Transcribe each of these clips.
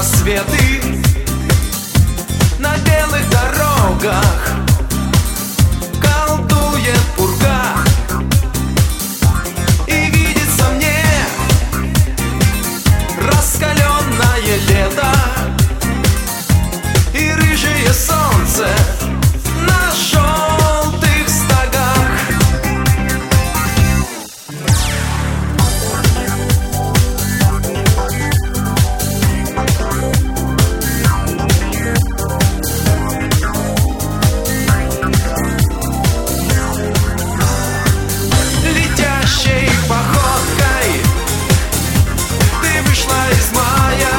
рассветы на белых дорогах колдует пурга. И видится мне раскаленное лето и рыжее солнце на желтых стогах. Летящей походкой ты вышла из мая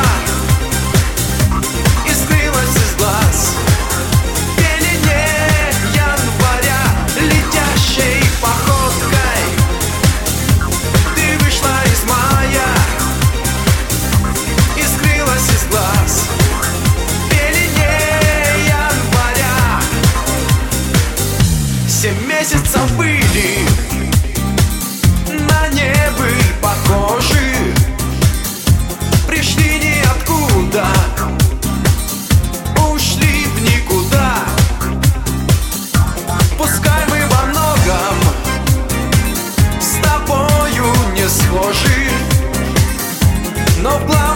и скрылась из глаз в пелене января. Летящей походкой ты вышла из мая и скрылась из глаз в пелене января. 7 месяцев были на небо похожи, пришли ниоткуда, ушли в никуда. Пускай мы во многом с тобою не схожи, но в главном